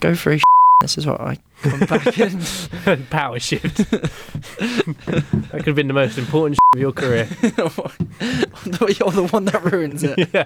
go through this is what I come back in. Power shift. That could have been the most important of your career. You're the one that ruins it. Yeah.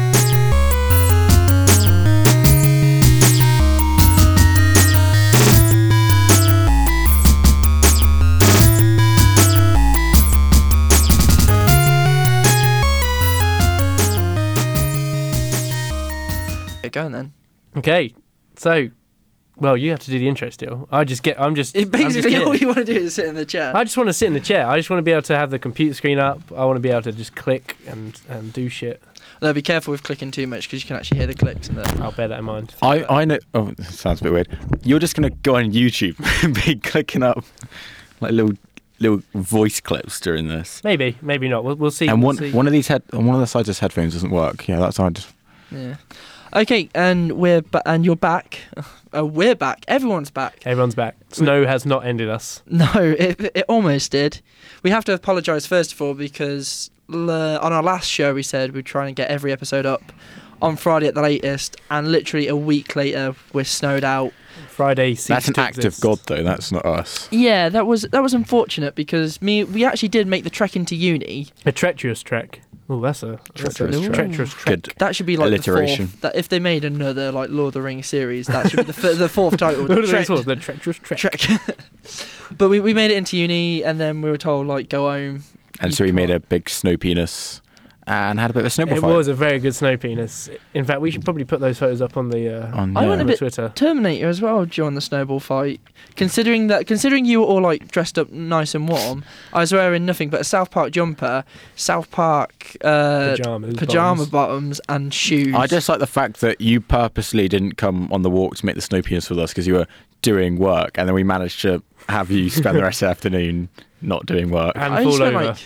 Get going then. Okay, so, well, you have to do the intro still. Basically, all you want to do is sit in the chair. I just want to sit in the chair. I just want to be able to have the computer screen up. I want to be able to just click and do shit. Though be careful with clicking too much because you can actually hear the clicks. I'll bear that in mind. I know. Oh, that sounds a bit weird. You're just gonna go on YouTube and be clicking up like little voice clips during this. Maybe not. We'll see. And we'll see. one of the sides of this headphones doesn't work. Yeah, that's odd. Yeah. Okay, and you're back. We're back. Everyone's back. Everyone's back. Snow has not ended us. No, it almost did. We have to apologise first of all because on our last show we said we'd try and get every episode up on Friday at the latest, and literally a week later we're snowed out. Friday. That's an act of God, though. That's not us. Yeah, that was unfortunate because we actually did make the trek into uni. A treacherous trek. Oh, that's a treacherous trek. Good. That should be like alliteration. The fourth. That if they made another like Lord of the Rings series, that should be the fourth title. The treacherous trek. But we made it into uni, and then we were told like go home. And so we made a big snow penis and had a bit of a snowball fight. It was a very good snow penis. In fact, we should probably put those photos up on the I went a bit Twitter. Terminator as well during the snowball fight. Considering you were all like dressed up nice and warm, I was wearing nothing but a South Park jumper, South Park pajama bottoms and shoes. I just like the fact that you purposely didn't come on the walk to make the snow penis with us because you were doing work, and then we managed to have you spend the rest of the afternoon not doing work. And fall over.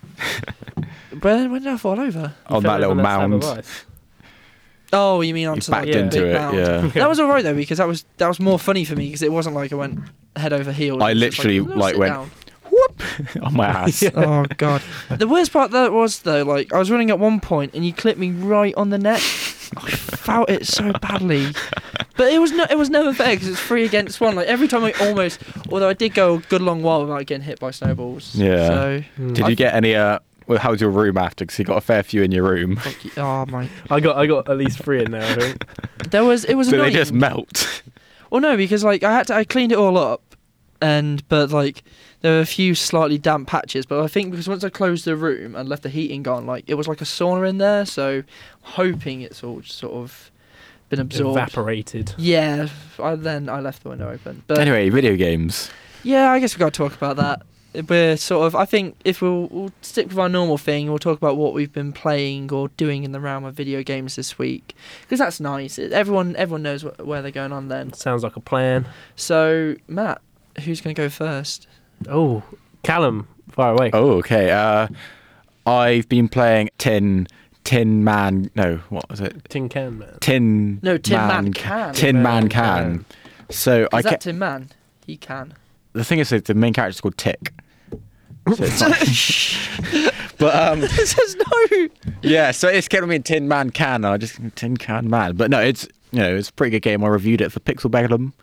When did I fall over? On that little mound. Oh, you mean onto you backed like into big it, mound. yeah. That was alright though because that was more funny for me because it wasn't like I went head over heels. I literally went down. whoop on my ass. Oh god. The worst part that was though, like I was running at one point and you clipped me right on the neck. I felt it so badly. But it was never fair because it's 3 against 1. Like every time although I did go a good long while without getting hit by snowballs. Yeah. So did you get any how was your room after? Because you got a fair few in your room. Oh my! I got at least 3 in there. I think. It was Did annoying. they just melt? Well, no, because like I cleaned it all up, but like there were a few slightly damp patches. But I think because once I closed the room and left the heating on, like it was like a sauna in there. So I'm hoping it's all just sort of been absorbed, evaporated. Yeah. I left the window open. But anyway, video games. Yeah, I guess we got to talk about that. We're sort of, I think if we'll stick with our normal thing, we'll talk about what we've been playing or doing in the realm of video games this week, because that's nice. Everyone knows where they're going on then. Sounds like a plan. So, Matt, who's going to go first? Oh, Callum, far away. Oh, okay. I've been playing Tin Man. No, what was it? Tin Can Man. Tin Man Can. Tin Man Can. So Is that Tin Man? He can. The thing is that the main character is called Tick. So it's not, but It says no. Yeah, so it's kept me in Tin Man Can. I just Tin Can Man, but no, it's it's a pretty good game. I reviewed it for Pixel Bedlam.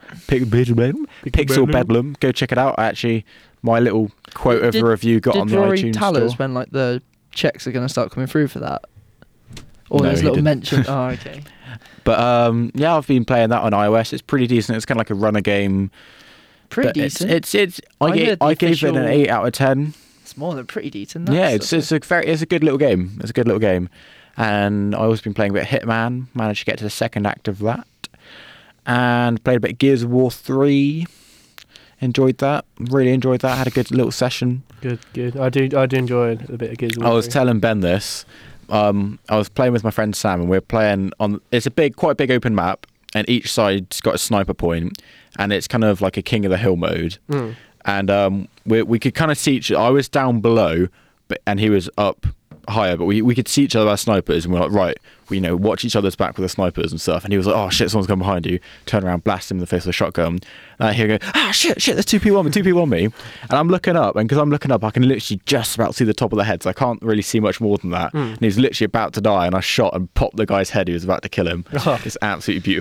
Pixel Bedlam. Go check it out. My little quote of a review got on the Rory iTunes tell us store. when like the checks are going to start coming through for that? Or No, there's he little didn't. mention. Oh, okay. But yeah, I've been playing that on iOS. It's pretty decent. It's kind of like a runner game. Pretty But decent. I gave it an 8 out of 10. It's more than pretty decent. Yeah, it's a good little game. It's a good little game, and I also been playing a bit of Hitman. Managed to get to the second act of that, and played a bit of Gears of War 3. Enjoyed that. Really enjoyed that. Had a good little session. Good. I do enjoy a bit of Gears of War. I was telling Ben this. I was playing with my friend Sam, and we're playing on. It's quite a big open map, and each side's got a sniper point, and it's kind of like a King of the Hill mode. Mm. And we could kind of see each. I was down below, and he was up higher, but we could see each other as snipers, and we're like, right, we watch each other's back with the snipers and stuff. And he was like, oh shit, someone's coming behind you. Turn around, blast him in the face with a shotgun. And I hear him go, ah shit, there's 2 people on me. And I'm looking up, and because I'm looking up, I can literally just about see the top of the head, so I can't really see much more than that. And he's literally about to die, and I shot and popped the guy's head who was about to kill him. It's absolutely beautiful.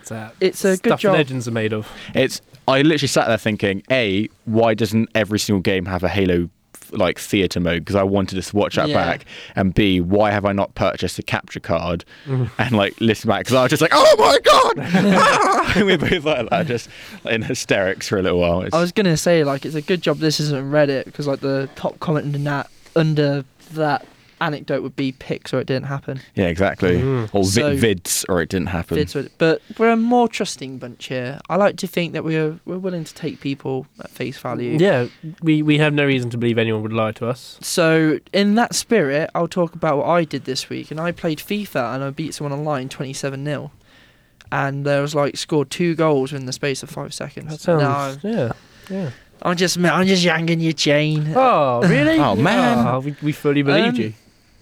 It's a good stuff job. legends are made of. I literally sat there thinking, A, why doesn't every single game have a Halo like theater mode? Because I wanted to watch that back. And B, why have I not purchased a capture card and like listen back? Because I was just like, oh my god! And we both like that, just in hysterics for a little while. I was gonna say, like, it's a good job this isn't Reddit, because like the top comment under that anecdote would be pics or it didn't happen. Yeah, exactly. Or So- vids or it didn't happen. But we're a more trusting bunch here. I like to think that we're willing to take people at face value. Yeah, we have no reason to believe anyone would lie to us. So in that spirit, I'll talk about what I did this week. And I played FIFA and I beat someone online 27-0. And there was like scored 2 goals in the space of 5 seconds. That sounds yeah. I'm just yanking your chain. Oh really? Oh, man. Oh, we fully believed you.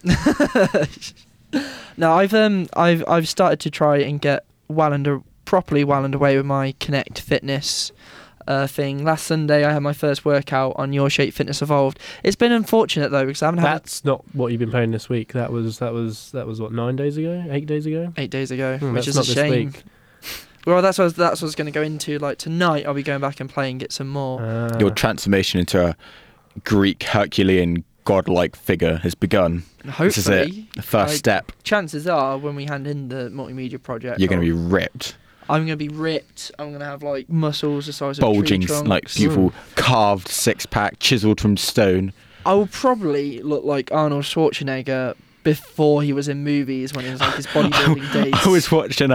No, I've started to try and get properly well underway with my Connect Fitness thing. Last Sunday I had my first workout on Your Shape Fitness Evolved. It's been unfortunate though, because I haven't had That's not what you've been playing this week. That was what, 9 days ago, 8 days ago. 8 days ago, that's which is not a this shame. week. Well, that's what I was going to go into. Like tonight, I'll be going back and playing, get some more. Your transformation into a Greek Herculean godlike figure has begun. Hopefully, This is it. The first step. Chances are, when we hand in the multimedia project, You're going to be ripped. I'm going to be ripped. I'm going to have like muscles the size of Bulging, tree trunks. like beautiful carved six-pack, chiseled from stone. I will probably look like Arnold Schwarzenegger before he was in movies, when he was like his bodybuilding days. I was watching,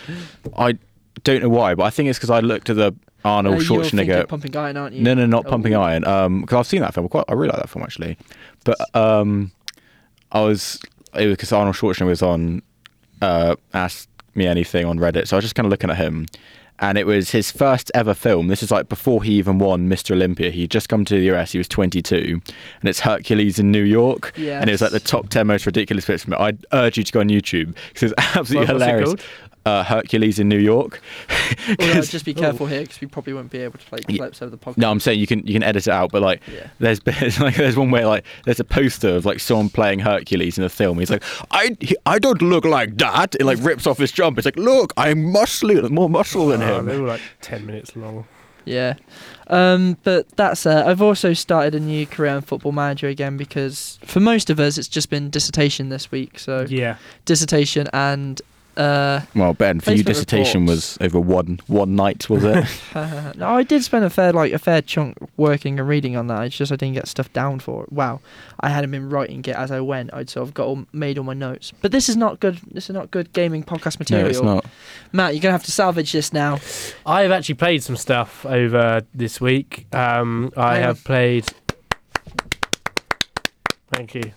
I don't know why, but I think it's because I looked at the Arnold You're thinking Schwarzenegger. Pumping Iron, aren't you? No, not Oh. Pumping Iron. Because I've seen that film. I really like that film actually. But it was because Arnold Schwarzenegger was on Ask Me Anything on Reddit. So I was just kind of looking at him, and it was his first ever film. This is like before he even won Mr. Olympia. He'd just come to the US. He was 22, and it's Hercules in New York. Yes. And it was like the top 10 most ridiculous bits from it. I'd urge you to go on YouTube because it's absolutely What's it hilarious. called? Hercules in New York. Although just be careful here, because we probably won't be able to play clips over the podcast. No, I'm saying you can edit it out, but like Yeah. there's bits, like there's one where like there's a poster of like someone playing Hercules in a film. He's like, I don't look like that. It like rips off his jumper. It's like, look, I'm muscly, more muscle than Oh, him. they were like 10 minutes long. Yeah. But that's I've also started a new career in Football Manager again, because for most of us it's just been dissertation this week. So Yeah. dissertation and Well, Ben, for you, Placement dissertation reports. was over one night, was it? no, I did spend a fair chunk working and reading on that. It's just I didn't get stuff down for it. Wow, I hadn't been writing it as I went. I'd sort of made all my notes. But this is not good. This is not good gaming podcast No, material. it's not. Matt, you're gonna have to salvage this now. I've actually played some stuff over this week. I have played. Thank you.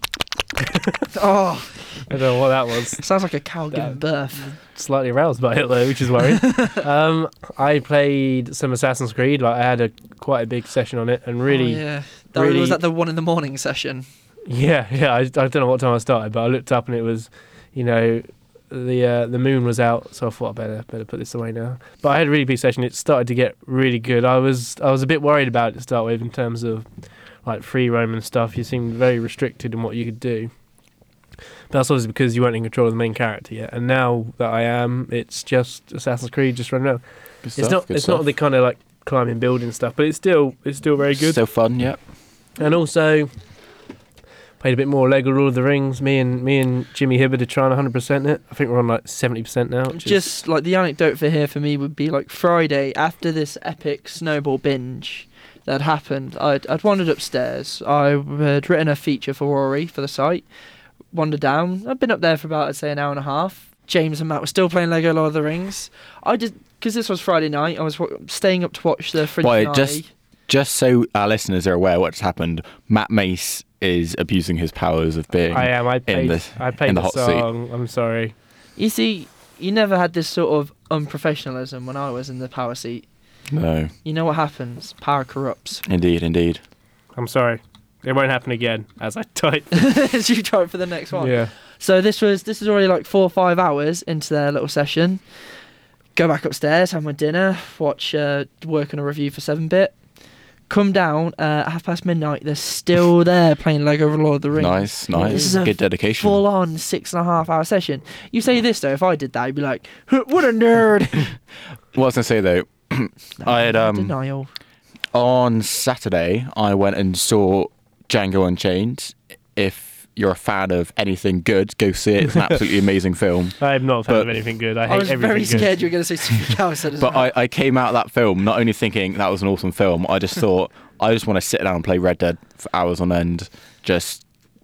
Oh, I don't know what that was. sounds like a cow giving birth. Slightly aroused by it though, which is worrying. I played some Assassin's Creed. Like I had quite a big session on it, and really, Oh, yeah. really- Was that the 1 a.m. session? yeah. I don't know what time I started, but I looked up and it was, the moon was out, so I thought I better put this away now. But I had a really big session. It started to get really good. I was a bit worried about it to start with in terms of like free roam and stuff. You seemed very restricted in what you could do. But that's obviously because you weren't in control of the main character yet. And now that I am, it's just Assassin's Creed just running around. It's not the kind of like climbing building stuff, but it's still very good. So fun, yeah. And also played a bit more Lego Lord of the Rings. Me and Jimmy Hibbard are trying 100% it. I think we're on like 70% now. which is- Just like the anecdote for me would be like Friday after this epic snowball binge that happened. I'd wandered upstairs. I had written a feature for Rory for the site. Wandered down. I'd been up there for about, I'd say, an hour and a half. James and Matt were still playing Lego Lord of the Rings. Because this was Friday night, I was staying up to watch the fringe Why, finale. Just so our listeners are aware what's happened, Matt Mace is abusing his powers of being. I am. I in played the the hot seat. song. I'm sorry. You see, you never had this sort of unprofessionalism when I was in the power seat. No, You know what happens? Power corrupts. indeed. I'm sorry. It won't happen again, as I type. As you try for the next one. Yeah. So this is already like 4 or 5 hours into their little session. Go back upstairs, have my dinner, work on a review for 7-Bit. come down at midnight. They're still there playing Lego Lord of the Rings. Nice. This is a good dedication. full-on 6.5 hour session. You say this though, if I did that, you'd be like, "What a nerd!" What I was gonna say though, I had denial. on Saturday I went and saw Django Unchained. If you're a fan of anything good, go see it. It's an absolutely amazing film. I'm not a fan of anything good. I hate was everything very good. scared you were going to say something else. But I came out of that film not only thinking that was an awesome film, I just thought I just want to sit down and play Red Dead for hours on end. Just,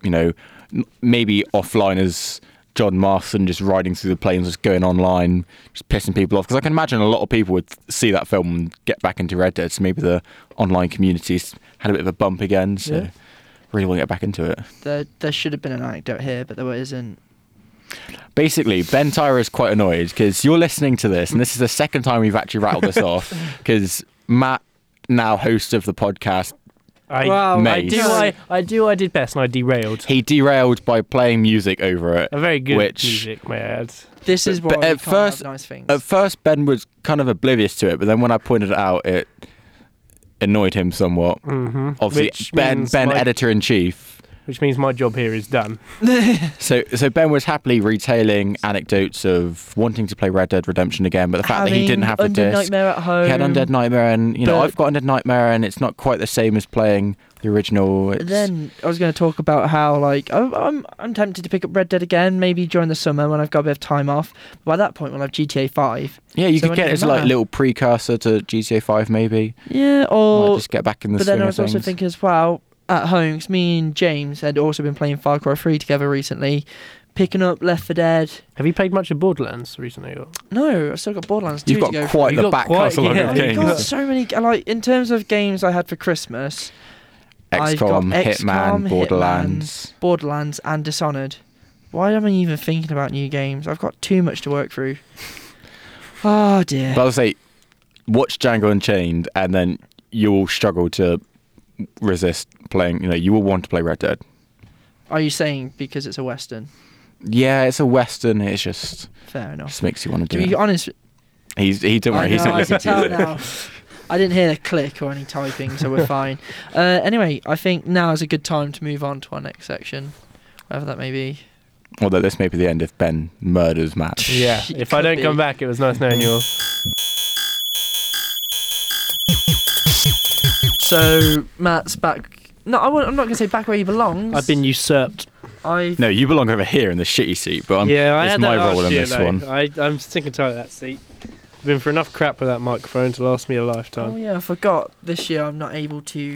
maybe offline as John Marston, just riding through the plains, just going online, just pissing people off. Because I can imagine a lot of people would see that film and get back into Red Dead. So maybe the online communities had a bit of a bump again. So Yeah. really want to get back into it. There should have been an anecdote here, but there isn't. Basically, Ben Tyra is quite annoyed because you're listening to this, and this is the second time we've actually rattled this off. Because Matt, now host of the podcast, Wow, Mace. I did best, and I derailed. he derailed by playing music over it. A very good Which- music, may I add. This is But why we at can't first- have nice things. At first, Ben was kind of oblivious to it, but then when I pointed it out, it annoyed him somewhat. Mm-hmm. Obviously, Ben, editor in chief. Which means my job here is done. So Ben was happily retailing anecdotes of wanting to play Red Dead Redemption again, but the fact that he didn't have the Undead disc, Nightmare at home. he had Undead Nightmare, and But- I've got Undead Nightmare, and it's not quite the same as playing the original. It's, Then I was going to talk about how I'm tempted to pick up Red Dead again, maybe during the summer when I've got a bit of time off. But by that point, we'll have GTA 5. yeah, you so could when get it it as doesn't like a matter. little precursor to GTA 5, maybe. Yeah, Might or just get back in the but swing then I of was also things. thinking as well at home, 'cause me and James had also been playing Far Cry 3 together recently, picking up Left 4 Dead. Have you played much of Borderlands recently? Or? No, I've still got Borderlands 2 You've to go got through. quite You've the got back quite- catalogue yeah. of I've games. got so many, in terms of games I had for Christmas, I've got XCOM, Hitman, Borderlands. Borderlands and Dishonored. Why am I even thinking about new games? I've got too much to work through. Oh dear. But I'll say, watch Django Unchained, and then you'll struggle to resist playing. You will want to play Red Dead. Are you saying because it's a Western? Yeah, it's a Western. It's just Fair enough. makes you want to To do be it. honest, He don't worry. I He's know, not I listening can to tell you. now. I didn't hear a click or any typing, so we're fine. Anyway, I think now is a good time to move on to our next section, whatever that may be. Although this may be the end if Ben murders Matt. Yeah. It If I could don't be. come back, it was nice knowing you all. So Matt's back. No, I'm not going to say back where he belongs. I've been usurped. I've No, you belong over here in the shitty seat, but I it's had my that role last in year, this though. one. I'm sick and tired of that seat. I've been for enough crap with that microphone to last me a Oh lifetime. yeah, I forgot. This year I'm not able to.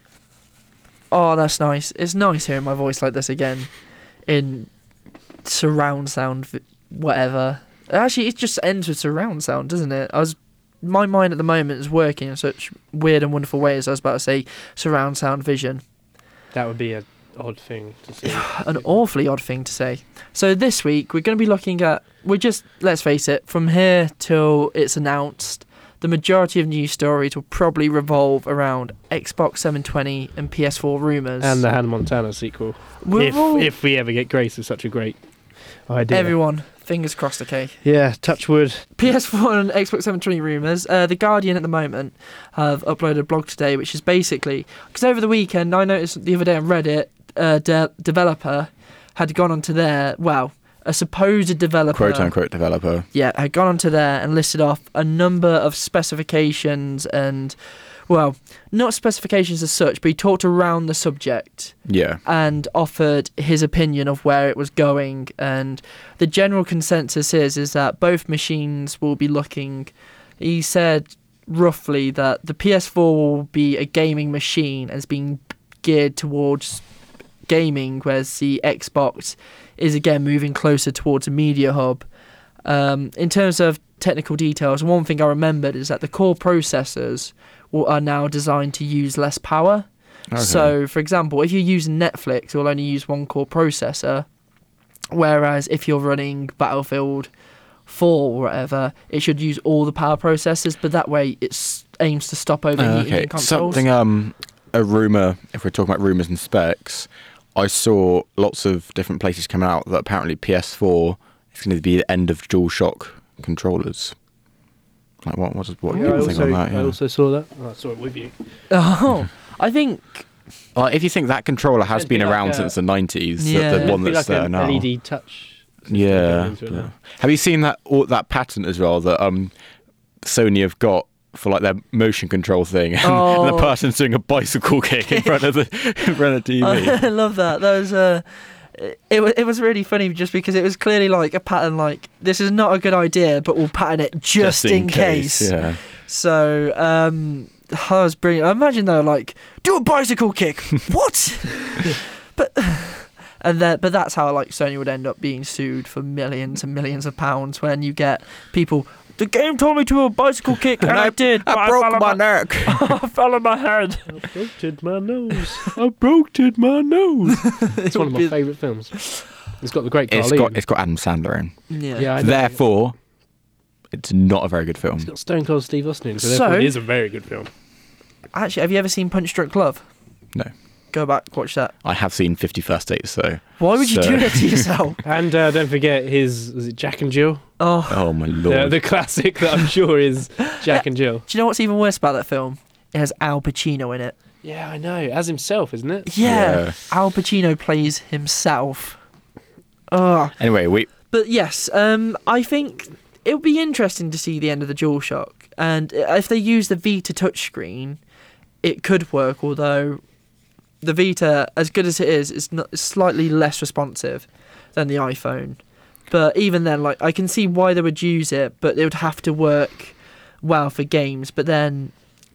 Oh, that's nice. It's nice hearing my voice like this again, in surround sound, whatever. Actually, it just ends with surround sound, doesn't it? My mind at the moment is working in such weird and wonderful ways. I was about to say surround sound vision. That would be an odd thing to see. An awfully odd thing to say. So this week we're going to be looking at. Let's face it, from here till it's announced, the majority of news stories will probably revolve around Xbox 720 and PS4 rumours. And the Hannah Montana sequel. We're all- If we ever get grace with such a great idea. everyone, fingers crossed, okay. Yeah, touch wood. PS4 and Xbox 720 rumours. The Guardian at the moment have uploaded a blog today, which is basically because over the weekend I noticed the other day on Reddit, developer had gone onto their a supposed developer, Quote unquote developer. yeah, had gone onto there and listed off a number of specifications and, not specifications as such, but he talked around the subject Yeah. and offered his opinion of where it was going. And the general consensus is that both machines will be looking. He said roughly that the PS4 will be a gaming machine and is being geared towards gaming, whereas the Xbox is again moving closer towards a media hub. In terms of technical details, one thing I remembered is that the core processors are now designed to use less power. Okay. So, for example, if you're using Netflix, you'll only use one core processor, whereas if you're running Battlefield 4 or whatever, it should use all the power processors, but that way it aims to stop overheating in consoles. Something, a rumour, if we're talking about rumours and specs, I saw lots of different places coming out that apparently PS4 is going to be the end of DualShock controllers. Like what do Yeah, people think on that? I also saw that. Oh, I saw it with you. Oh, I think Well, if you think that controller has It'd been be like around a- since the 90s, Yeah. the It'd one It'd be that's like there an now. LED touch. system Yeah. going into it but- now. Have you seen that patent as well that Sony have got for like their motion control thing, and, and the Oh. person's doing a bicycle kick in front of the TV? I love that. That was it was really funny just because it was clearly like a pattern. Like this is not a good idea, but we'll pattern it just in case. Yeah. So that was brilliant. I imagine though, like do a bicycle kick. What? but that's how like Sony would end up being sued for millions and millions of pounds when you get people. The game told me to do a bicycle kick, and I did. but I broke fell my on neck. I fell on my head. I broke my nose. I broke my nose. It's one of my favourite films. It's got the great Carlene. It's got Adam Sandler in. Yeah. Yeah, I know. Therefore, it's not a very good film. It's got Stone Cold Steve Austin in, so So- therefore it is a very good film. Actually, have you ever seen Punch Drunk Love? No. Go back, watch that. I have seen 50 First Dates, so. Why would you So- do that to yourself? And don't forget was it Jack and Jill? Oh, Oh my lord. The classic that I'm sure is Jack and Jill. do you know what's even worse about that film? It has Al Pacino in it. Yeah, I know. As himself, isn't it? Yeah, Yeah. Al Pacino plays himself. Oh, Anyway, but yes, I think it would be interesting to see the end of the DualShock, and if they use the Vita touchscreen, it could work. Although the Vita, as good as it is not slightly less responsive than the iPhone. But even then, like I can see why they would use it, but it would have to work well for games. But then,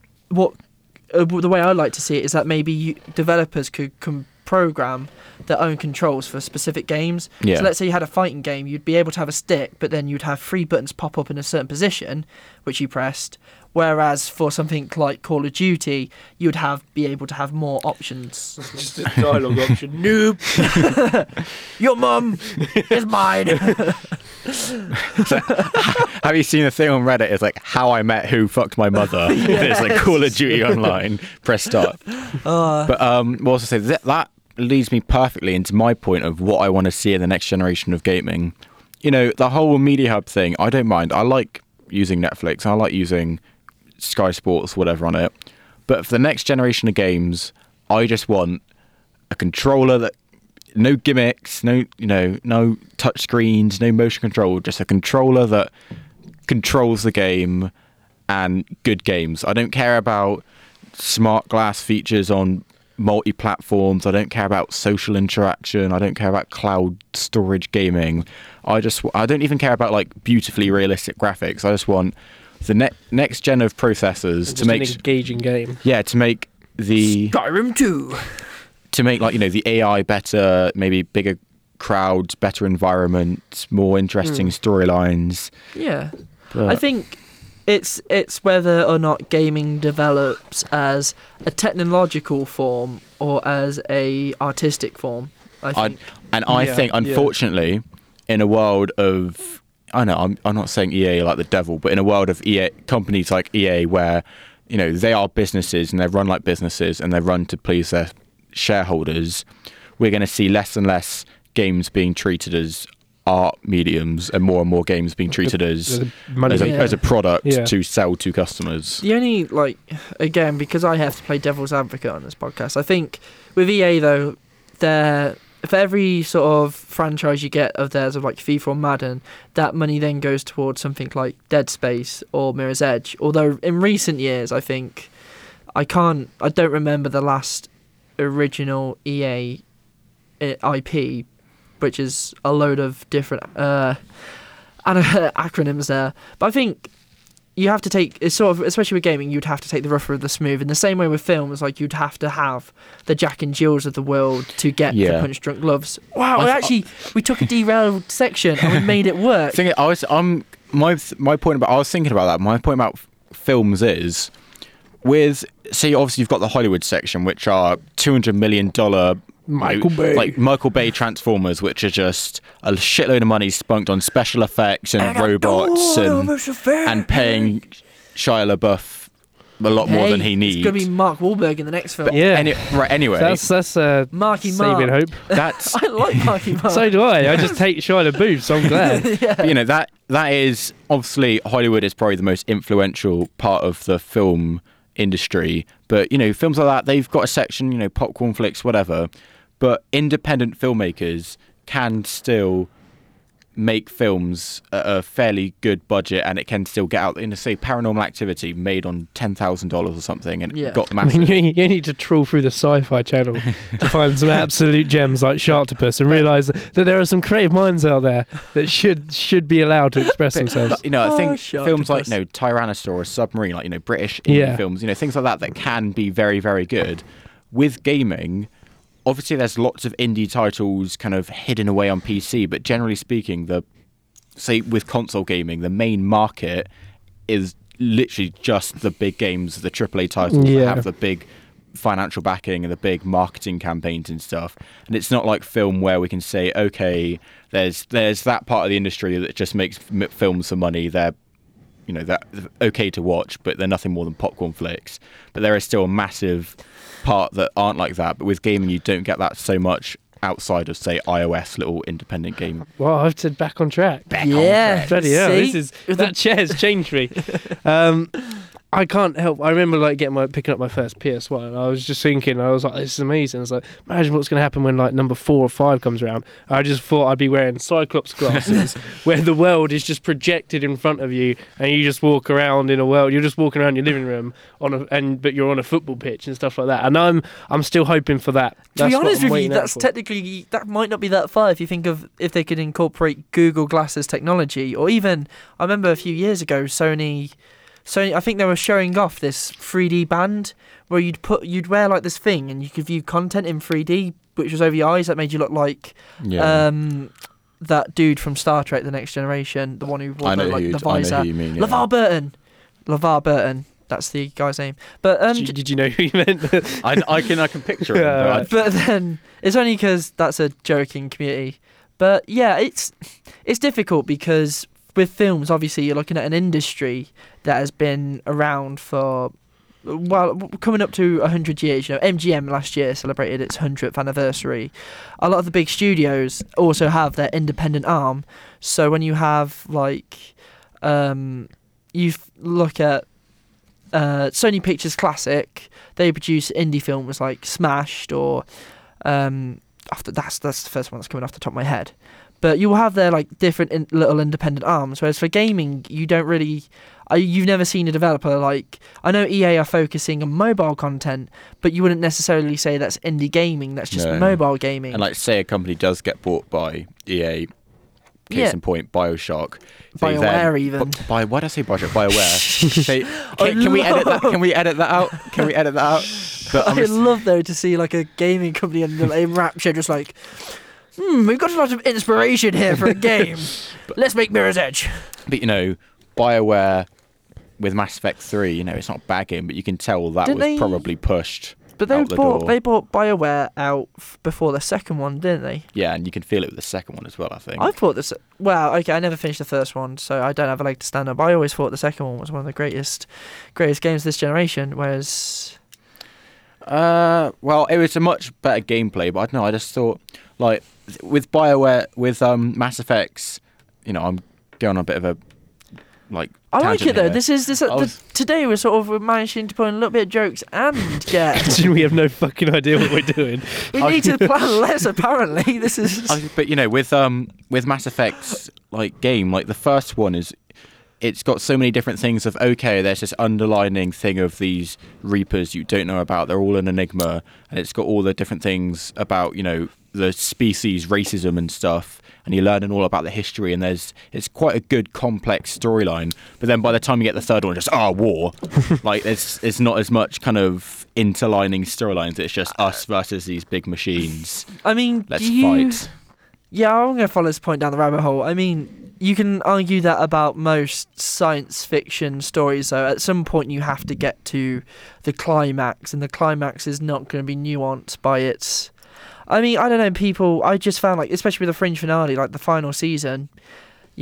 the way I like to see it is that maybe developers could program their own controls for specific games. Yeah. So let's say you had a fighting game, you'd be able to have a stick, but then you'd have 3 buttons pop up in a certain position, which you pressed. Whereas for something like Call of Duty, you'd be able to have more options. Just a dialogue option. Nope. Your mum is mine. have you seen the thing on Reddit? It's like how I met who fucked my mother. It's like Call of Duty Online. Press start. But what else to say? That leads me perfectly into my point of what I want to see in the next generation of gaming. You know, the whole Media Hub thing, I don't mind. I like using Netflix. I like using Sky Sports, whatever on it. But for the next generation of games, I just want a controller that no gimmicks, no touch screens, no motion control, just a controller that controls the game and good games. I don't care about smart glass features on multi-platforms. I don't care about social interaction. I don't care about cloud storage gaming. I don't even care about like beautifully realistic graphics. I just want the next gen of processors to make an engaging game. to make the Skyrim 2. to make like the AI better, maybe bigger crowds, better environments, more interesting storylines. Yeah. But I think it's whether or not gaming develops as a technological form or as a artistic form. I think. I Yeah, think yeah. unfortunately, in a world of I'm not saying EA like the devil, but in a world of EA companies like EA where they are businesses and they're run like businesses and they're run to please their shareholders, we're going to see less and less games being treated as art mediums and more games being treated as money. as a product Yeah. to sell to customers. The only, again, because I have to play devil's advocate on this podcast, I think with EA, though, for every sort of franchise you get of theirs, of like FIFA or Madden, that money then goes towards something like Dead Space or Mirror's Edge. Although in recent years, I think, I don't remember the last original EA IP, which is a load of different acronyms there. But I think you have to take, it's sort of, especially with gaming, you'd have to take the rougher of the smooth. In the same way with films, like you'd have to have the Jack and Jills of the world to get the Punch Drunk Loves. Wow, we took a derailed section and we made it work. My point about I was thinking about that. My point about films is obviously you've got the Hollywood section, which are $200 million Michael Bay Transformers, which are just a shitload of money spunked on special effects and robots and paying Shia LaBeouf a lot more than he needs. It's going to be Mark Wahlberg in the next film. Yeah. Anyway, That's Marky saving Mark. hope. that's I like Marky Mark. So do I. I just hate Shia LaBeouf, so I'm glad. Yeah. but, that is obviously Hollywood is probably the most influential part of the film industry. But films like that, they've got a section, popcorn flicks, whatever. But independent filmmakers can still make films at a fairly good budget, and it can still get out. Say Paranormal Activity made on $10,000 or something, and it got I massive. mean, you need to trawl through the Sci-Fi Channel to find some absolute gems like Sharktopus and realise that there are some creative minds out there that should be allowed to express themselves. I think Sharktopus. films like Tyrannosaur or Submarine, like British indie films, things like that can be very, very good. With gaming, obviously there's lots of indie titles kind of hidden away on PC, but generally speaking, say with console gaming, the main market is literally just the big games, the AAA titles that have the big financial backing and the big marketing campaigns and stuff. And it's not like film where we can say, okay, there's that part of the industry that just makes films for money. They're okay to watch, but they're nothing more than popcorn flicks. But there is still a massive part that aren't like that. But with gaming, you don't get that so much outside of, say, iOS little independent game. Well, I've said back on track. Yeah. Bloody hell, See? that chair's changed me. I can't help. I remember picking up my first PS1, and I was just thinking, I was like, this is amazing. I was like, imagine what's going to happen when number 4 or 5 comes around. I just thought I'd be wearing Cyclops glasses, where the world is just projected in front of you, and you just walk around in a world. You're just walking around your living room but you're on a football pitch and stuff like that. And I'm still hoping for that. To be That's what honest I'm with you, waiting out that's for. technically, that might not be that far if you think of if they could incorporate Google Glasses technology, or even, I remember a few years ago, Sony, I think they were showing off this 3D band where you'd wear like this thing and you could view content in 3D, which was over your eyes, that made you look like that dude from Star Trek: The Next Generation, the one who wore the visor. I know who you mean. Yeah. LeVar Burton. That's the guy's name. But Did you know who you meant? I can picture it. Yeah, but then it's only because that's a joking community. But yeah, it's difficult because with films, obviously, you're looking at an industry that has been around for, well, coming up to 100 years. MGM last year celebrated its 100th anniversary. A lot of the big studios also have their independent arm. So when you have, you look at Sony Pictures Classic, they produce indie films like Smashed or that's the first one that's coming off the top of my head. But you will have their different little independent arms. Whereas for gaming, you don't really, you've never seen a developer I know EA are focusing on mobile content, but you wouldn't necessarily say that's indie gaming. That's just mobile gaming. And say a company does get bought by EA. Case in point, BioShock. BioWare even. Why did I say BioShock? BioWare. Can we edit that? Can we edit that out? But I'd love though to see a gaming company in Rapture just we've got a lot of inspiration here for a game. Let's make Mirror's Edge. But BioWare with Mass Effect 3, it's not a bad game, but you can tell that was probably pushed. But they bought BioWare out before the second one, didn't they? Yeah, and you can feel it with the second one as well, I think. I thought this. Well, okay, I never finished the first one, so I don't have a leg to stand up. I always thought the second one was one of the greatest games of this generation, whereas. Well, it was a much better gameplay, but I don't know. I just thought, with BioWare, with Mass Effects, I'm going on a bit of a I like it though. Here. Today we're sort of managing to put in a little bit of jokes and get. We have no fucking idea what we're doing. We need to plan less. Apparently, this is. But with Mass Effects game, the first one is. It's got so many different things of, okay, there's this underlining thing of these Reapers you don't know about. They're all an enigma. And it's got all the different things about, the species, racism and stuff. And you're learning all about the history. And it's quite a good, complex storyline. But then by the time you get the third one, just, war. It's not as much kind of interlining storylines. It's just us versus these big machines. I mean, let's fight. Yeah, I'm going to follow this point down the rabbit hole. I mean, you can argue that about most science fiction stories, though. At some point, you have to get to the climax, and the climax is not going to be nuanced by its... I mean, I don't know, I just found, especially with the Fringe finale, the final season,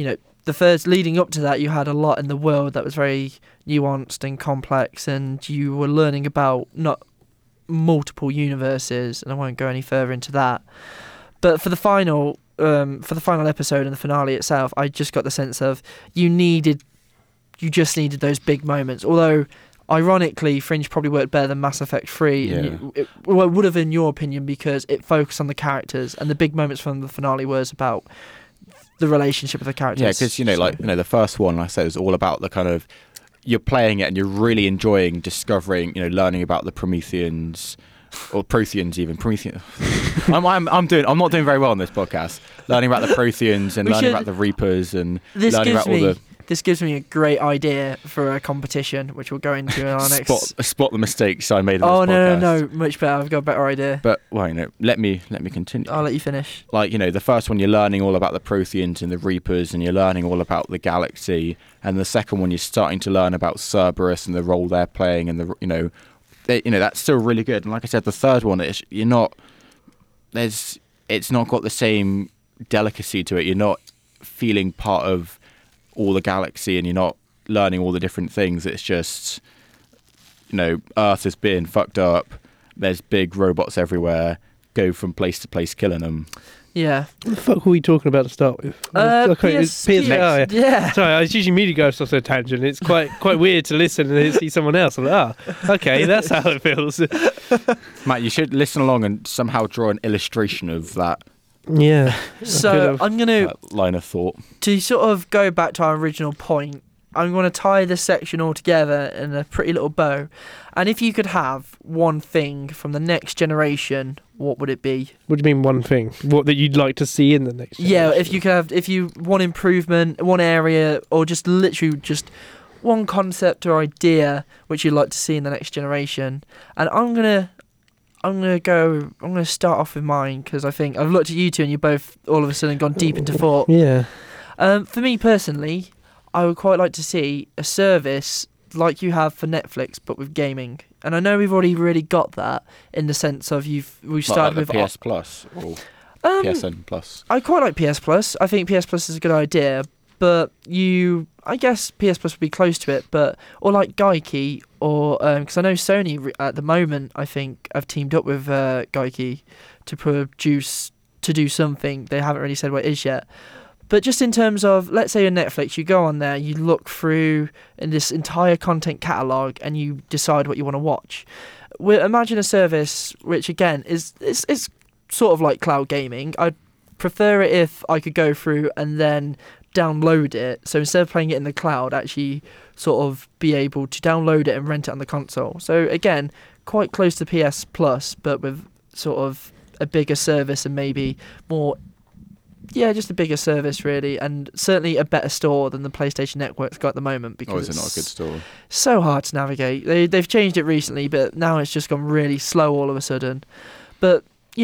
the first leading up to that, you had a lot in the world that was very nuanced and complex, and you were learning about not multiple universes, and I won't go any further into that. But for the final episode and the finale itself, I just got the sense of you just needed those big moments. Although, ironically, Fringe probably worked better than Mass Effect 3. Yeah. It would have, in your opinion, because it focused on the characters, and the big moments from the finale was about the relationship of the characters. Yeah, because the first one, like I said, was all about the kind of you're playing it and you're really enjoying discovering, learning about the Prometheans. Or Protheans even. I'm not doing very well on this podcast. Learning about the Protheans and learning about the Reapers and learning about all the... This gives me a great idea for a competition, which we'll go into in our next... Spot the mistakes I made on this podcast. No, much better. I've got a better idea. But, let me continue. I'll let you finish. The first one, you're learning all about the Protheans and the Reapers, and you're learning all about the galaxy. And the second one, you're starting to learn about Cerberus and the role they're playing, and that's still really good. And like I said, the third one, it's not got the same delicacy to it. You're not feeling part of all the galaxy, and you're not learning all the different things. It's just, Earth is being fucked up. There's big robots everywhere. Go from place to place, killing them. Yeah. What the fuck were we talking about to start with? Yeah. Sorry, I was usually me to go off a tangent. It's quite weird to listen and see someone else. I'm like, okay, that's how it feels. Matt, you should listen along and somehow draw an illustration of that. Yeah. So I'm going to... line of thought. To sort of go back to our original point, I'm going to tie this section all together in a pretty little bow. And if you could have one thing from the next generation, what would it be? What do you mean one thing? What that you'd like to see in the next generation? Yeah, if you one improvement, one area, or just literally just one concept or idea which you'd like to see in the next generation. And I'm gonna start off with mine, because I think I've looked at you two and you both all of a sudden gone deep into thought. Yeah. For me personally, I would quite like to see a service like you have for Netflix, but with gaming. And I know we've already really got that in the sense of we've started with PS Plus or PSN Plus. I quite like PS Plus. I think PS Plus is a good idea, but I guess PS Plus would be close to it. But or like Gaikai, or because I know Sony at the moment, I think have teamed up with Gaikai to do something. They haven't really said what it is yet. But just in terms of, let's say on Netflix, you go on there, you look through in this entire content catalogue and you decide what you want to watch. Imagine a service which, again, is sort of like cloud gaming. I'd prefer it if I could go through and then download it. So instead of playing it in the cloud, actually sort of be able to download it and rent it on the console. So again, quite close to PS Plus, but with sort of a bigger service and maybe more... Yeah, just a bigger service, really, and certainly a better store than the PlayStation Network's got at the moment. Because is it not a good store? So hard to navigate. They've changed it recently, but now it's just gone really slow all of a sudden. But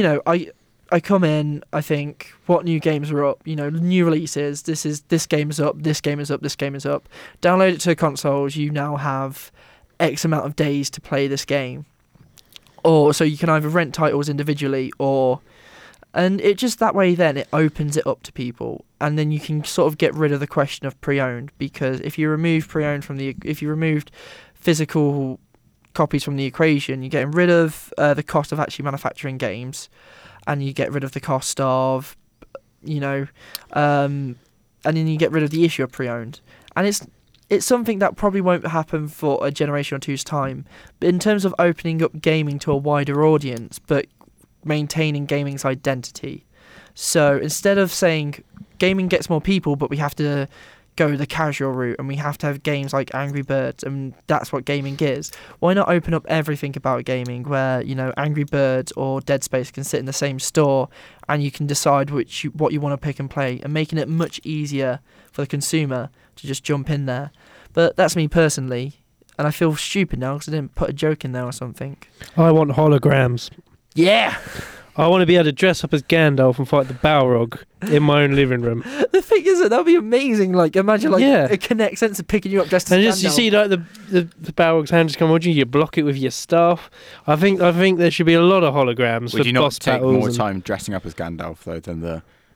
I come in, I think, what new games are up? New releases. This game is up. This game is up. This game is up. Download it to consoles. You now have X amount of days to play this game, or so you can either rent titles individually or. And it just that way then it opens it up to people, and then you can sort of get rid of the question of pre-owned, because if you remove pre-owned if you removed physical copies from the equation, you're getting rid of the cost of actually manufacturing games, and you get rid of the cost of, and then you get rid of the issue of pre-owned, and it's something that probably won't happen for a generation or two's time. But in terms of opening up gaming to a wider audience, but maintaining gaming's identity. So instead of saying gaming gets more people, but we have to go the casual route and we have to have games like Angry Birds and that's what gaming is, why not open up everything about gaming where, Angry Birds or Dead Space can sit in the same store and you can decide what you want to pick and play, and making it much easier for the consumer to just jump in there. But that's me personally, and I feel stupid now because I didn't put a joke in there or something. I want holograms. Yeah! I want to be able to dress up as Gandalf and fight the Balrog in my own living room. The thing is that would be amazing. Like, imagine a Kinect sensor picking you up dressed as Gandalf. And you see like the Balrog's hand just come on you block it with your staff. I think there should be a lot of holograms. Would for you not boss take battles more time dressing up as Gandalf though than the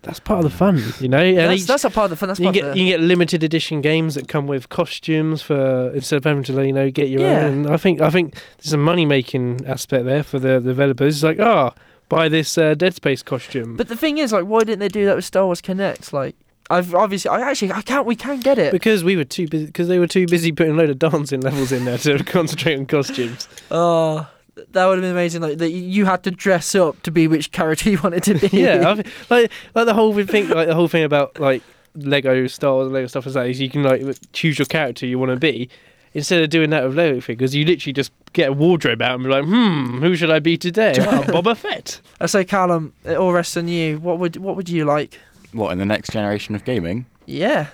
that's part of the fun, you know. And That's a part of the fun. That's you part can of get the... you can get limited edition games that come with costumes for instead of having to get your Yeah. own. And I think there's a money making aspect there for the developers. It's like, buy this Dead Space costume. But the thing is, like, why didn't they do that with Star Wars Connect? Like, we can't get it. because we were too busy. Because they were too busy putting a load of dancing levels in there to concentrate on costumes. Oh, that would have been amazing. Like, that you had to dress up to be which character you wanted to be. Yeah, like the whole thing about like Lego Star Wars and Lego stuff is that is you can like choose your character you want to be. Instead of doing that with Lego figures, you literally just get a wardrobe out and be like, who should I be today? Oh, Boba Fett. I say, Callum, it all rests on you. What would you like? What, in the next generation of gaming? Yeah.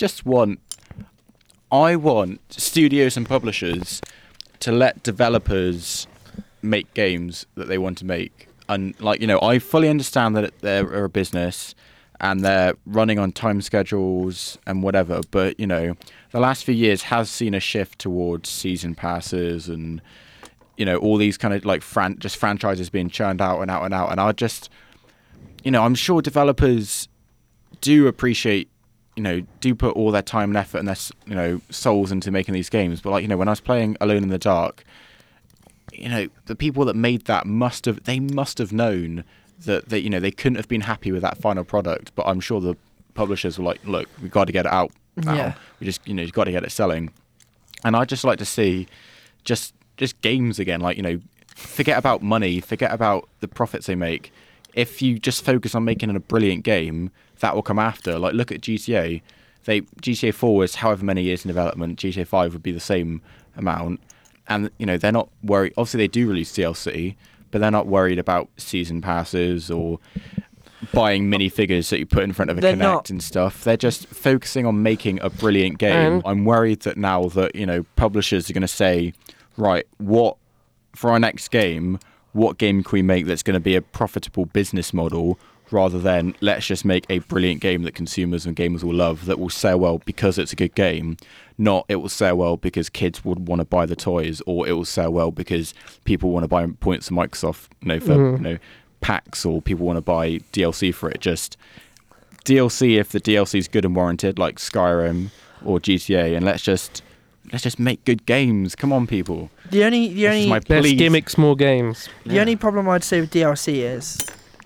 I want studios and publishers to let developers make games that they want to make. And, like, you know, I fully understand that they're a business and they're running on time schedules and whatever, but, you know, the last few years has seen a shift towards season passes and, you know, all these kind of like just franchises being churned out and out and out. And I just, you know, I'm sure developers do appreciate, you know, do put all their time and effort and their, you know, souls into making these games. But, like, you know, when I was playing Alone in the Dark, you know, the people that made that must have known that they, you know, they couldn't have been happy with that final product. But I'm sure the publishers were like, look, we've got to get it out now. Yeah. We just, you know, you've got to get it selling. And I'd just like to see just games again, like, you know, forget about money, forget about the profits they make. If you just focus on making a brilliant game, that will come after. Like, look at GTA. GTA 4 was however many years in development. GTA 5 would be the same amount. And, you know, they're not worried. Obviously, they do release DLC, but they're not worried about season passes or buying minifigures that you put in front of a Kinect and stuff. They're just focusing on making a brilliant game. I'm worried that now that, you know, publishers are going to say, right, for our next game, what game can we make that's going to be a profitable business model, rather than let's just make a brilliant game that consumers and gamers will love, that will sell well because it's a good game, not it will sell well because kids would want to buy the toys, or it will sell well because people want to buy points to Microsoft, you know, for you know, packs, or people want to buy DLC for it. Just DLC if the DLC is good and warranted, like Skyrim or GTA, and let's just make good games. Come on, people. The only Less gimmicks, more games. The only problem I'd say with DLC is,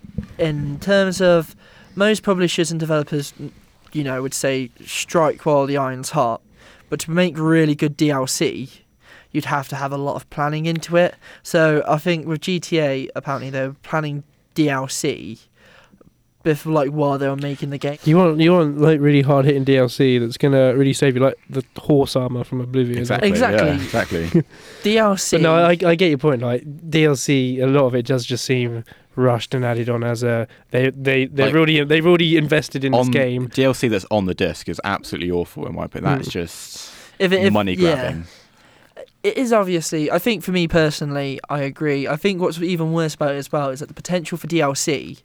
in terms of most publishers and developers, you know, would say strike while the iron's hot, but to make really good DLC, you'd have to have a lot of planning into it. So I think with GTA, apparently they're planning DLC before, like, while they were making the game. You want like really hard hitting DLC that's gonna really save you, like the horse armor from Oblivion. Exactly. Exactly. Yeah, exactly. DLC. But no, I get your point. Like DLC, a lot of it does just seem rushed and added on as a they've Like, already invested in this game. DLC that's on the disc is absolutely awful in my opinion. That's just money yeah. grabbing. It is, obviously. I think for me personally, I agree. I think what's even worse about it as well is that the potential for DLC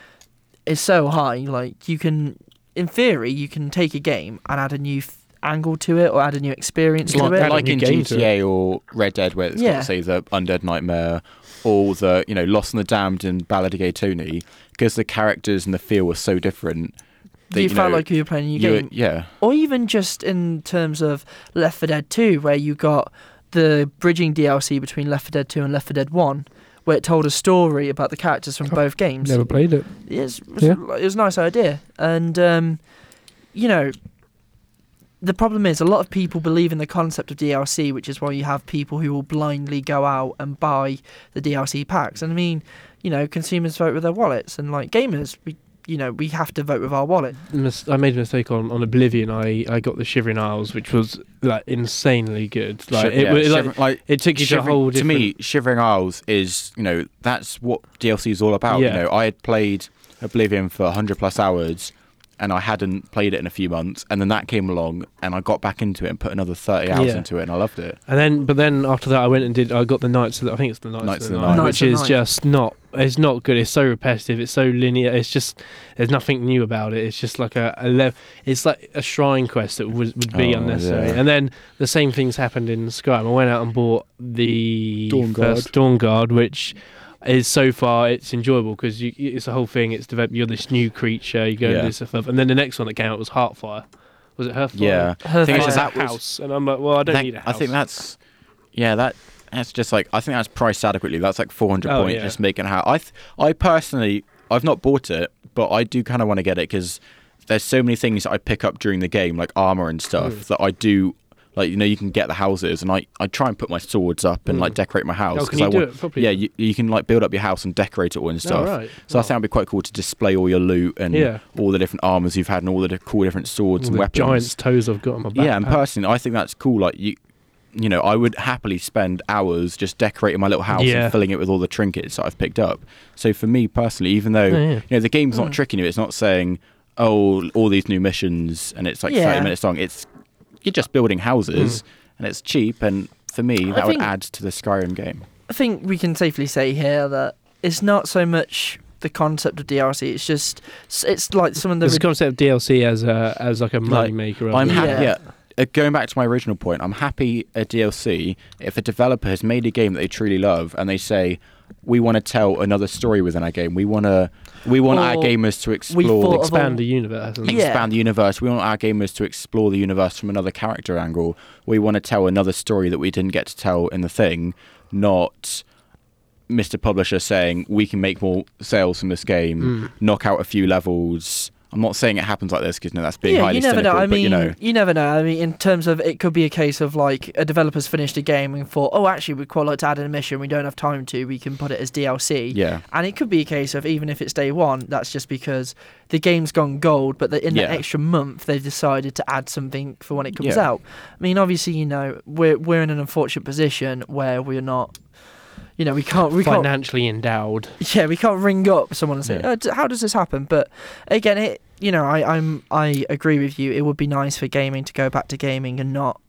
is so high. Like, you can, in theory, you can take a game and add a new angle to it, or add a new experience to it. Like in GTA or Red Dead, where it's got, Yeah. say, the Undead Nightmare, or the, you know, Lost and the Damned and Ballad of Gay Tony, because the characters and the feel were so different. You felt like you were playing a new game. Yeah. Or even just in terms of Left 4 Dead 2, where you got the bridging DLC between Left 4 Dead 2 and Left 4 Dead 1, where it told a story about the characters from both games. Never played it. It was a nice idea. And, you know, the problem is a lot of people believe in the concept of DLC, which is why you have people who will blindly go out and buy the DLC packs. And I mean, you know, consumers vote with their wallets, and like gamers, we have to vote with our wallet. I made a mistake on Oblivion. I got the Shivering Isles, which was like insanely good. Like it took you to a whole different... To me, Shivering Isles is, you know, that's what DLC is all about. Yeah. You know, I had played Oblivion for 100+ hours, and I hadn't played it in a few months, and then that came along, and I got back into it and put another 30 hours into it, and I loved it. But then after that, I got the Knights of the, I think it's the Knights of the Night, which is just not. It's not good. It's so repetitive. It's so linear. It's just there's nothing new about it. It's just like it's like a shrine quest that would be unnecessary. Yeah. And then the same things happened in Skyrim. I went out and bought the Dawn Guard. first Dawn Guard, which is so far it's enjoyable because it's a whole thing. It's developed. You're this new creature. You go and do stuff, and then the next one that came out was Heartfire. Was it Heartfire? Yeah. Her Thing is, fire. that was- house, and I'm like, well, I don't need a house. I think that's just like, I think that's priced adequately. That's like 400 Oh, points yeah. just making a house. I personally, I've not bought it, but I do kind of want to get it because there's so many things that I pick up during the game, like armor and stuff, that I do. Like, you know, you can get the houses, and I try and put my swords up and like decorate my house. Oh, can 'cause you I do want, it properly? Yeah, you can like build up your house and decorate it all and stuff. right. So I think it'd be quite cool to display all your loot and all the different armors you've had and all the cool different swords and the weapons. giant's toes I've got on my back. Yeah, and personally, I think that's cool. Like you know, I would happily spend hours just decorating my little house Yeah. and filling it with all the trinkets that I've picked up. So for me personally, even though you know the game's not tricking you, it's not saying, oh, all these new missions and it's like 30 minutes long. It's you're just building houses and it's cheap. And for me, that would think- add to the Skyrim game. I think we can safely say here that it's not so much the concept of DLC. It's just it's like some of the There's a concept of DLC as like a money Like, maker. I'm Yeah. happy. Yeah. Going back to my original point, I'm happy a DLC if a developer has made a game that they truly love and they say, we want to tell another story within our game. We want our gamers to explore, thought of expand the universe. And Yeah. expand the universe. We want our gamers to explore the universe from another character angle. We want to tell another story that we didn't get to tell in the thing, not Mr. Publisher saying we can make more sales from this game, knock out a few levels. I'm not saying it happens like this because that's being highly you never cynical, know. I but mean, you know. you never know. I mean, in terms of it could be a case of like a developer's finished a game and thought, oh, actually, we'd quite like to add in a mission. We don't have time to. We can put it as DLC. Yeah. And it could be a case of even if it's day one, that's just because the game's gone gold, but in that extra month they've decided to add something for when it comes Yeah. out. I mean, obviously, you know, we're in an unfortunate position where we're not. You know, we can't financially endowed. Yeah, we can't ring up someone and say, Yeah. "How does this happen?" But again, I agree with you. It would be nice for gaming to go back to gaming and not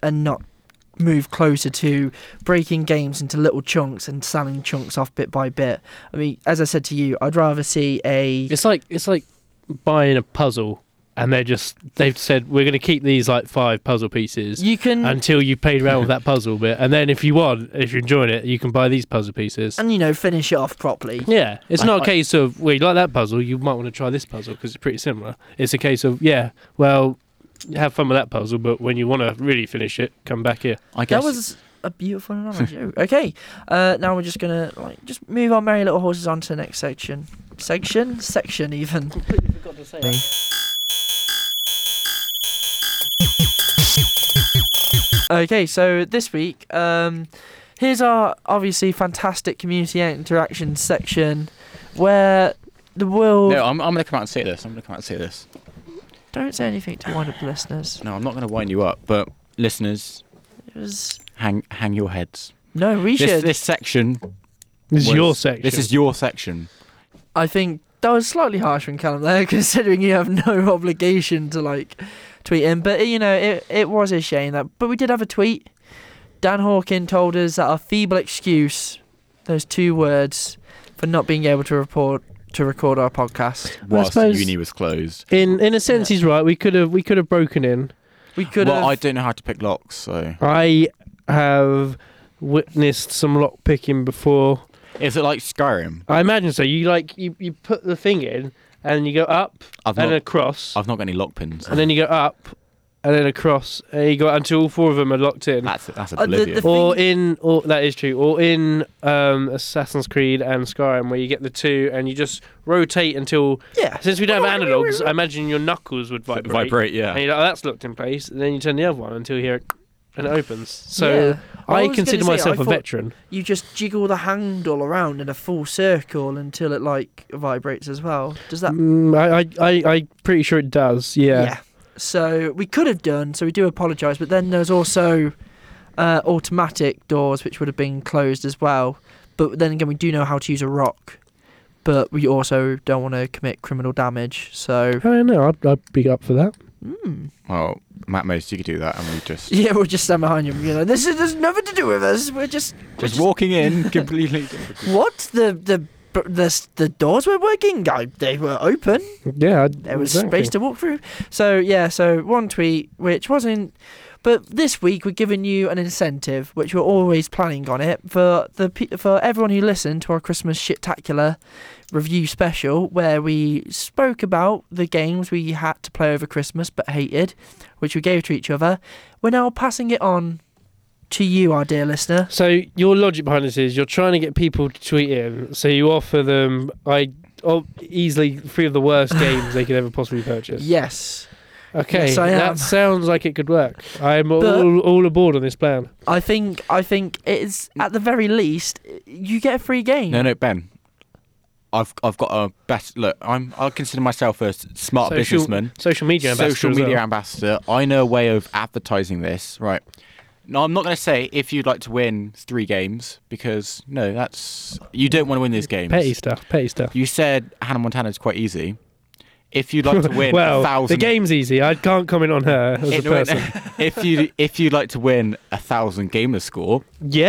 move closer to breaking games into little chunks and selling chunks off bit by bit. I mean, as I said to you, I'd rather see a It's like buying a puzzle, and they've said we're going to keep these like 5 puzzle pieces you can until you played around with that puzzle bit, and then if you're enjoying it, you can buy these puzzle pieces. and finish it off properly. Yeah, it's not a case of, well, you like that puzzle, you might want to try this puzzle because it's pretty similar. It's a case of, well, have fun with that puzzle, but when you want to really finish it, come back here. I guess That was a beautiful analogy. Okay, now we're just gonna just move on, merry little horses, on to the next section even. Completely forgot to say Me. Okay, so this week, here's our obviously fantastic community interaction section where the world. No, I'm going to come out and say this. Don't say anything to wind up the listeners. No, I'm not going to wind you up, but listeners, It was hang your heads. no, we should. This section. This is was- your section. This is your section. I think that was slightly harsh from Callum there, considering you have no obligation to tweet him. But it was a shame that. But we did have a tweet. Dan Hawkin told us that our feeble excuse, those 2 words, for not being able to record our podcast. Whilst suppose- uni was closed. in a sense, he's right. We could have broken in. We could Well, have. I don't know how to pick locks, so. I witnessed some lock picking before. Is it like Skyrim? I imagine so. You put the thing in, and you go up I've and not across, got any lock pins. and then you go up and then across, and you go until all 4 of them are locked in. That's the- oblivion. the- That is true. Or in Assassin's Creed and Skyrim, where you get the 2 and you just rotate until. yeah. Since we don't have analogs, I imagine your knuckles would vibrate. yeah. And you're like, oh, that's locked in place. And then you turn the other one until you hear it, and it opens. So Yeah. I I was consider gonna say, myself I a thought- veteran. You just jiggle the handle around in a full circle until it vibrates as well. Does that? I'm pretty sure it does. Yeah. So we could have done. So we do apologise. But then there's also automatic doors which would have been closed as well. But then again, we do know how to use a rock. But we also don't want to commit criminal damage. So I don't know. I'd be up for that. Well, Matt Most, you could do that, and we just we'll just stand behind you. And be like, there's nothing to do with us. We're just walking in completely different. what the doors were working. They were open. Yeah. There was exactly. space to walk through. So one tweet which wasn't But this week we're giving you an incentive, which we're always planning on it, for everyone who listened to our Christmas Shit-tacular review special, where we spoke about the games we had to play over Christmas but hated, which we gave to each other. We're now passing it on to you, our dear listener. So your logic behind this is you're trying to get people to tweet in, so you offer them easily 3 of the worst games they could ever possibly purchase. Yes. Okay, Yes, I am. that sounds like it could work. I'm But- all aboard on this plan. I think it's, at the very least, you get a free game. No, Ben. I've got a best look. I consider myself a smart businessman, Social media ambassador. social as media well. ambassador. I know a way of advertising this. Right. No, I'm not going to say if you'd like to win 3 games, because no, you don't want to win these games. Petty stuff. You said Hannah Montana is quite easy. If you'd like to win well, 1,000, the game's easy. I can't comment on her as a person. if you'd like to win 1,000 gamer score,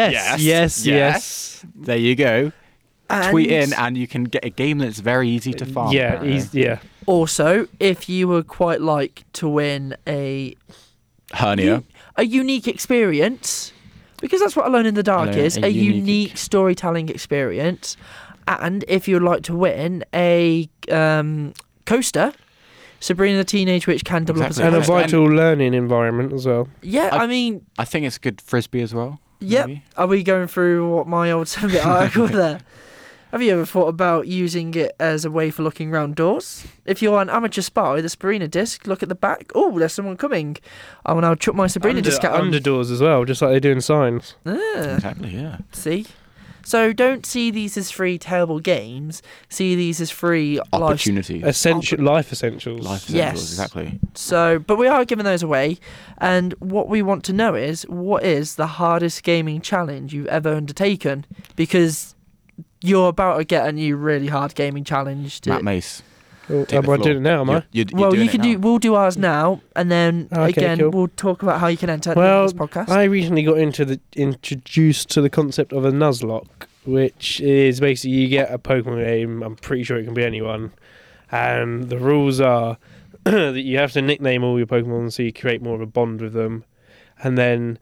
Yes. there you go. And Tweet in, and you can get a game that's very easy to farm. Yeah, yeah. also, if you would quite like to win a Hernia. unique experience, because that's what Alone in the Dark Alone- is, a a unique- unique storytelling experience. And if you'd like to win a coaster, Sabrina the Teenage Witch can double Exactly. up And a as a coaster. vital learning environment as well. Yeah, I- I mean, I think it's a good frisbee as well. yep. maybe. Are we going through what my old Sunday article there? Have you ever thought about using it as a way for looking round doors? If you're an amateur spy with a Sabrina disc, look at the back. Oh, there's someone coming. I will now chuck my Sabrina disc out. Underdoors as well, just like they do in Signs. Ah, Exactly. Yeah. see? So don't see these as free terrible games. See these as free life. Opportunity. Life essentials. Life essentials. Yes. Exactly. So, but we are giving those away. And what we want to know is, what is the hardest gaming challenge you've ever undertaken? Because you're about to get a new really hard gaming challenge. Matt Mace. Oh, Take the am I floor. doing it now, am I? You're Well, doing you it can now. do. We'll do ours now, and then Okay, again cool. we'll talk about how you can enter Well, this podcast. I recently got introduced to the concept of a Nuzlocke, which is basically you get a Pokemon game. I'm pretty sure it can be anyone, and the rules are that you have to nickname all your Pokemon so you create more of a bond with them, and then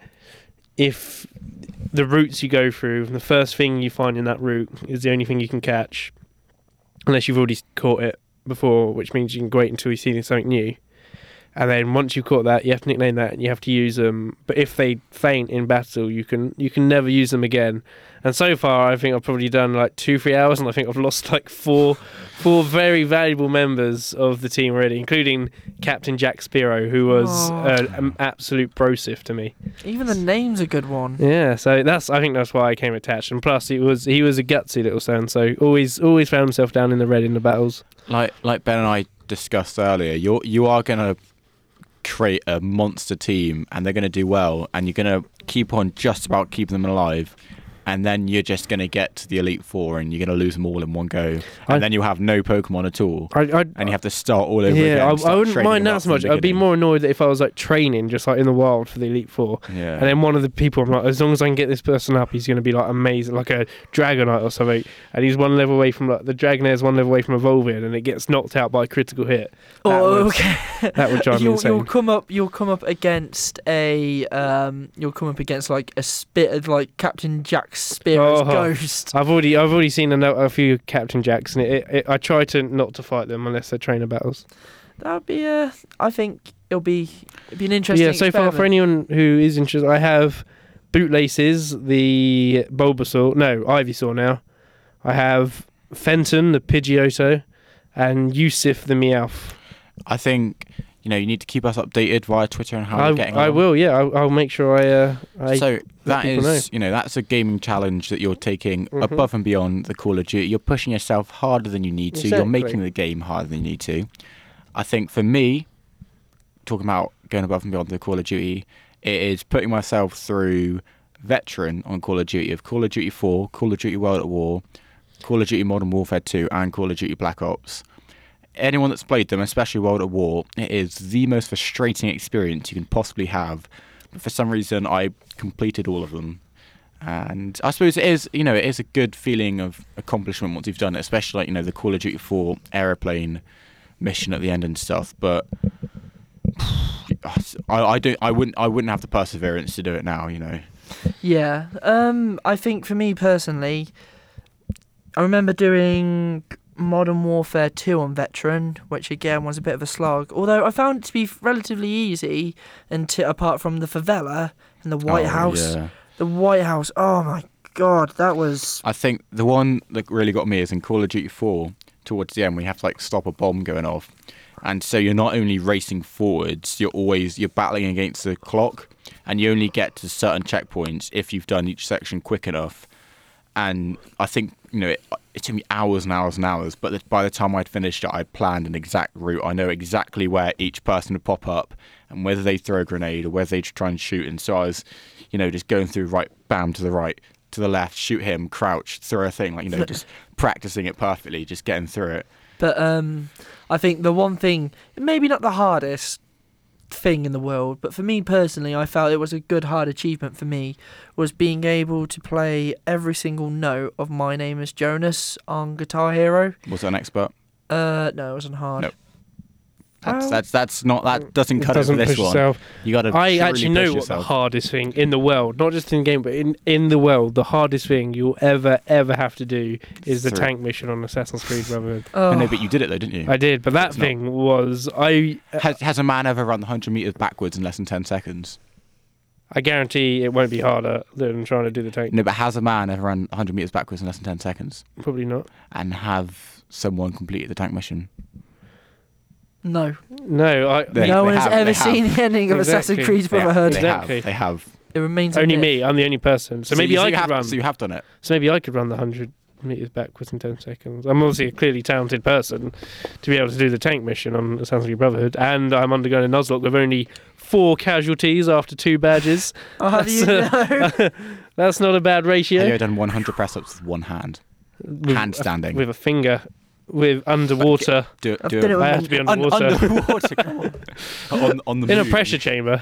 if the routes you go through, the first thing you find in that route is the only thing you can catch, unless you've already caught it before, which means you can wait until you see something new. And then once you've caught that, you have to nickname that and you have to use them. But if they faint in battle, you can never use them again. And so far, I think I've probably done like 2-3 hours, and I think I've lost like four very valuable members of the team already, including Captain Jack Sparrow, who was an absolute brosif to me. Even the name's a good one. Yeah, so I think that's why I came attached. And plus, he was a gutsy little son, so always found himself down in the red in the battles. Like Ben and I discussed earlier, you are gonna create a monster team, and they're gonna do well, and you're gonna keep on just about keeping them alive. And then you're just going to get to the Elite Four and you're going to lose them all in one go. And then you'll have no Pokemon at all. And you have to start all over again. Yeah, I start wouldn't training mind them that up so from much. the I'd be beginning. more annoyed if I was like training just like in the wild for the Elite Four. Yeah. And then one of the people, I'm like, as long as I can get this person up, he's going to be like amazing, like a Dragonite or something. And he's one level away from, like, the Dragonair's one level away from evolving, and it gets knocked out by a critical hit. That would drive me insane. You'll come up against like a spit of like Captain Jack Sparrow's ghost. I've already seen a few Captain Jacks, and I try to not to fight them unless they're trainer battles. That would be I think it'd be an interesting. Yeah, so far for anyone who is interested, I have Bootlaces, the Ivysaur now. I have Fenton, the Pidgeotto, and Yusuf, the Meowth. I think you need to keep us updated via Twitter and how we're getting on. I will, yeah. I'll make sure I So that people is, that's a gaming challenge that you're taking Mhm. above and beyond the Call of Duty. You're pushing yourself harder than you need to. You're Exactly. making the game harder than you need to. I think for me, talking about going above and beyond the Call of Duty, it is putting myself through Veteran on Call of Duty of Call of Duty 4, Call of Duty World at War, Call of Duty Modern Warfare 2, and Call of Duty Black Ops. Anyone that's played them, especially World at War, it is the most frustrating experience you can possibly have. But for some reason, I completed all of them. And I suppose it is a good feeling of accomplishment once you've done it, especially like, the Call of Duty 4 aeroplane mission at the end and stuff. But I wouldn't have the perseverance to do it now. You know. Yeah. I think for me personally, I remember doing Modern Warfare 2 on Veteran, which again was a bit of a slog. Although I found it to be relatively easy, apart from the favela and the White House. Yeah. The White House. Oh my God, that was. I think the one that really got me is in Call of Duty 4. Towards the end, we have to like stop a bomb going off, and so you're not only racing forwards, you're battling against the clock, and you only get to certain checkpoints if you've done each section quick enough. And I think it took me hours and hours and hours, but by the time I'd finished it, I'd planned an exact route. I know exactly where each person would pop up and whether they'd throw a grenade or whether they'd try and shoot. And so I was, just going through right, bam, to the right, to the left, shoot him, crouch, throw a thing, just practicing it perfectly, just getting through it. But I think the one thing, maybe not the hardest thing in the world, but for me personally, I felt it was a good hard achievement for me, was being able to play every single note of My Name is Jonas on Guitar Hero. Was that an expert? No, it wasn't hard. Nope. That's not, that doesn't cut it for this push one. Yourself. You got to. I actually know what yourself. the hardest thing in the world, not just in the game, but in the world, the hardest thing you'll ever have to do is the tank mission on Assassin's Creed Brotherhood. Oh. No, but you did it though, didn't you? I did, but that thing was Has a man ever run the 100 meters backwards in less than 10 seconds? I guarantee it won't be harder than trying to do the tank. No, but has a man ever run 100 meters backwards in less than 10 seconds? Probably not. And have someone completed the tank mission? No. No, no one has ever seen the ending of Assassin's Creed Brotherhood. They have. It remains only me. I'm the only person. So maybe I could run. So you have done it. So maybe I could run the 100 meters backwards in 10 seconds. I'm obviously a clearly talented person to be able to do the tank mission on Assassin's Creed Brotherhood, and I'm undergoing a Nuzlocke with only 4 casualties after 2 badges. Oh, how do you know? That's not a bad ratio. Have you ever done 100 press-ups with one hand? Handstanding. With a finger. With underwater. Do it. I have to be underwater. Underwater, come on. on the in moon. a pressure chamber.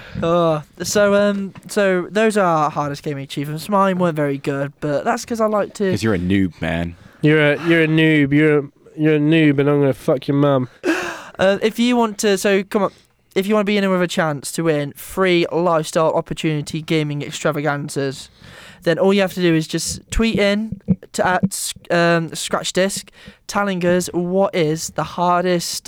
So those are our hardest gaming achievements. Mine weren't very good, but that's because I like to. Because you're a noob, man. You're a noob. You're a noob, and I'm gonna fuck your mum. If you want to, come on. If you want to be in with a chance to win free lifestyle opportunity gaming extravaganzas, then all you have to do is just tweet in to @ScratchDisc, telling us what is the hardest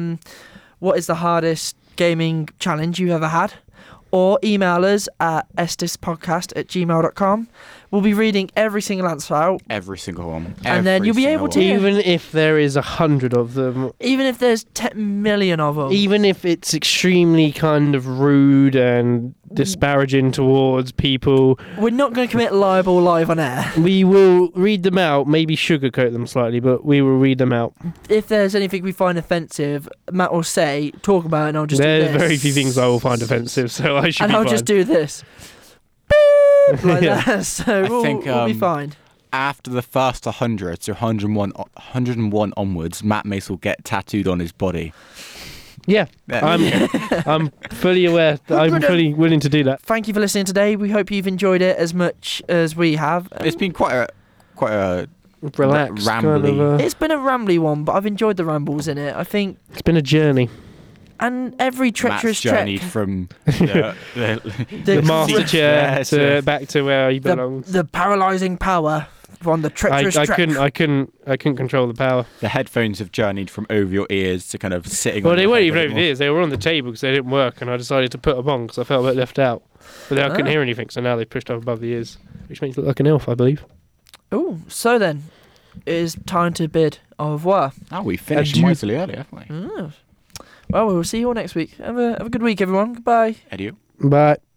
gaming challenge you've ever had, or email us at sdispodcast@gmail.com. We'll be reading every single answer out. Every single one. And then you'll be able to... Even if there is 100 of them. Even if there's 10 million of them. Even if it's extremely kind of rude and disparaging towards people. We're not going to commit libel live on air. We will read them out, maybe sugarcoat them slightly, but we will read them out. If there's anything we find offensive, Matt will say, talk about it, and I'll just do this. There's very few things I will find offensive, so I should and be I'll fine. just do this. Like that. So we'll be fine. After the first 100, so 101 onwards, Matt Mace will get tattooed on his body. Yeah, I'm fully aware that I'm fully willing to do that. Thank you for listening today. We hope you've enjoyed it as much as we have. It's been quite a relaxed, rambly. kind of It's been a rambly one, but I've enjoyed the rambles in it. I think it's been a journey. And every treacherous Matt's journeyed trek from the master chair to back to where he belongs. The paralysing power from the treacherous trek. I couldn't control the power. The headphones have journeyed from over your ears to kind of sitting. Well, on they your weren't head even over anymore. the ears. They were on the table because they didn't work, and I decided to put them on because I felt a bit left out. But then I couldn't hear anything, so now they've pushed up above the ears, which makes me look like an elf, I believe. Oh, so then it is time to bid au revoir. Oh, we finished mightily early, haven't we? Well, we will see you all next week. Have a good week, everyone. Goodbye. Adieu. Bye.